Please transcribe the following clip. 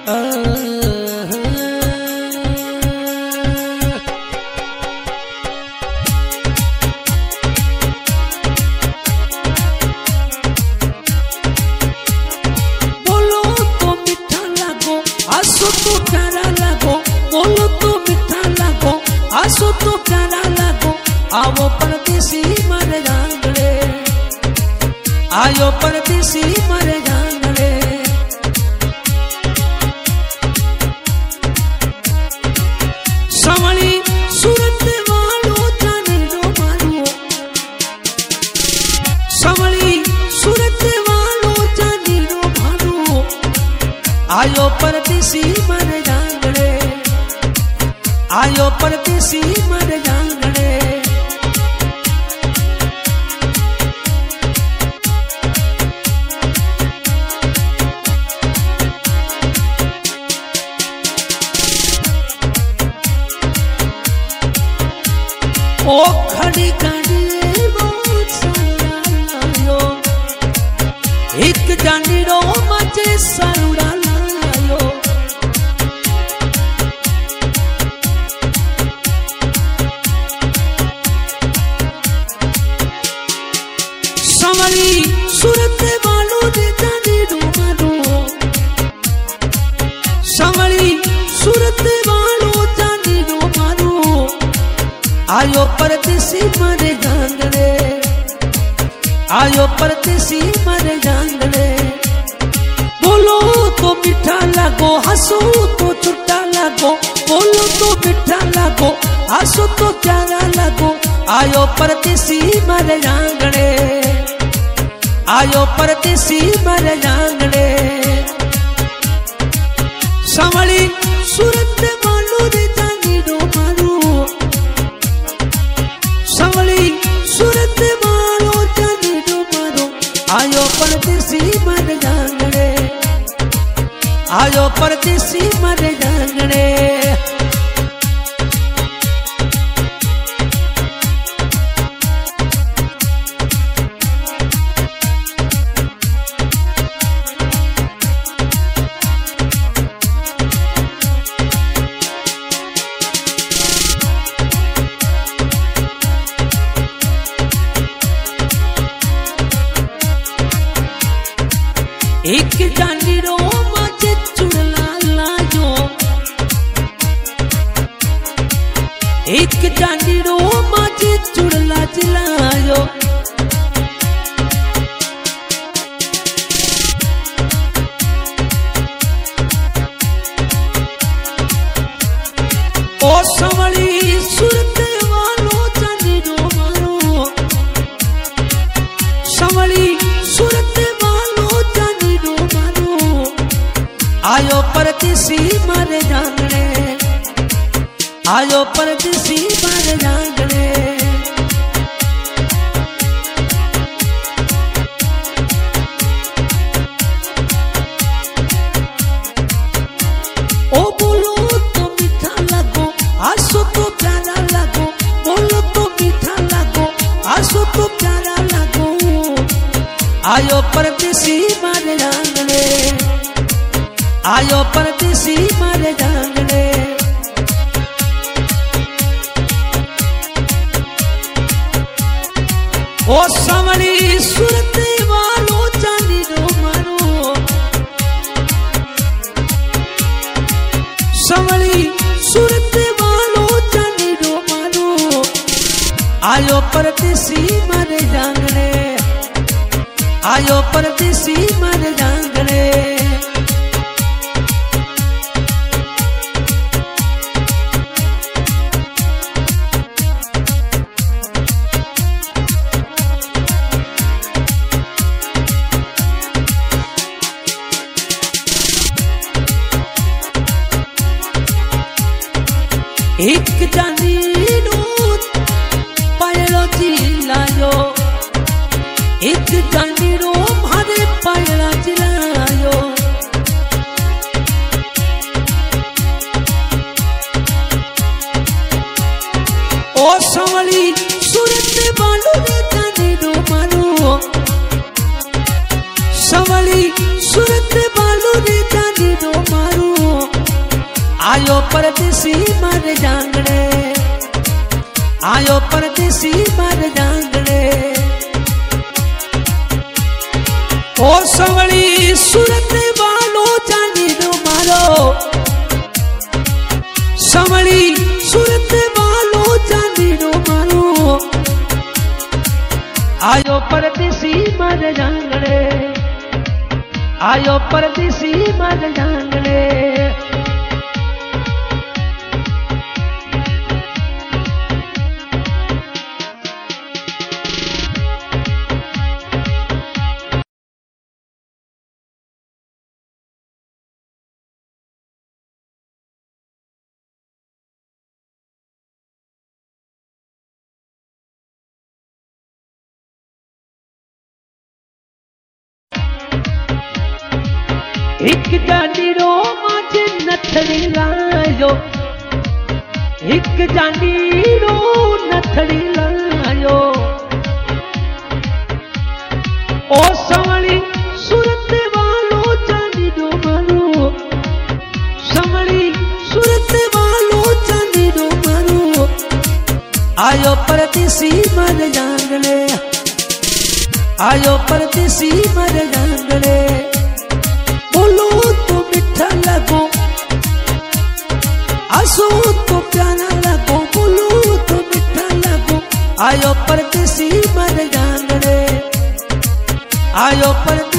बोलो तो मीठा लागो हंसो तो प्यारा लागो, बोलो तो मीठा लागो हंसो तो प्यारा लागो। आओ परदेसी मारे जांगड़े, आयो परदेसी मारे जांगड़े। संवली सूरत वालो जाने रो मारो, संवली सूरत वालो जाने रो मारो। आयो परदेसी मारे जांगड़े, आयो परदेसी मारे जांगड़े। ओ खड़ी गाड़ी बहुत सालायो, एक जानी रो मजे सारुड़ा लायो। संवली सूरत वालों ने जानी रो मारो, संवली सूरत वालों जानी रो मारो। आयो परदेसी मारे जांगड़े, आयो परदेसी मारे जांगड़े। बोलो तो मीठा लागो हंसो तो छुट्टा लागो, बोलो तो मीठा लागो हंसो तो प्यारा लागो। आयो परदेसी मारे जांगड़े, आयो परदेसी मारे जांगड़े। संवली सूरत वालों ने जानी रो मारो, संवली सूरत वालों जानी रो मारो। आयो परदेसी मारे जांगड़े, आयो परदेसी मारे जांगड़े। एक जानी रो मजे चुड़ला लायो, एक जानी रो मजे चुड़ला जिलायो। ओ संवली सूरत वालों जानी रो मारो, संवली सूरत वालों जानी रो मारो। आयो परदेसी मारे जांगड़े, आयो परदेसी मारे जांगड़े। ओ बोलो तो मीठा लागो हंसो तो प्यारा लागो, बोलो तो मीठा लागो हंसो तो प्यारा लागो। आयो परदेसी मारे जांगड़े, आयो परदेसी मारे जांगड़े। ओ संवली सूरत वालों जानी रो मारो, संवली सूरत वालों जानी रो मारो। आयो परदेसी मारे जांगड़े, आयो परदेसी मारे जांगड़े। एक जानी रो पायलो जिलायो, एक जानी रो मारे पायला जिलायो। ओ संवली सूरत वालों ने जानी रो मारो, संवली सूरत वालों ने जानी रो मारो। आयो परदेसी मारे जांगड़े, आयो परदेसी मारे जांगड़े। ओ सवली सूरत वालो चांदी नो मारो, सवली सूरत वालो चांदी नो मारो। आयो परदेसी मारे जांगड़े, आयो परदेसी मारे जांगड़े। एक जानी रो माज नथड़ी लायो, एक जानी रो नथड़ी लायो। ओ सवली सूरत वालो चांदी नो मारो, सवली सूरत वालो चांदी नो मारो। आयो परदेसी मर जांगड़े, आयो परदेसी मर जांगड़े। बोलो तो मीठा लगो, हंसो तो प्यारा लगो, बोलो तो मीठा लगो। आयो परदेसी मर जांगड़े, आयो परदेसी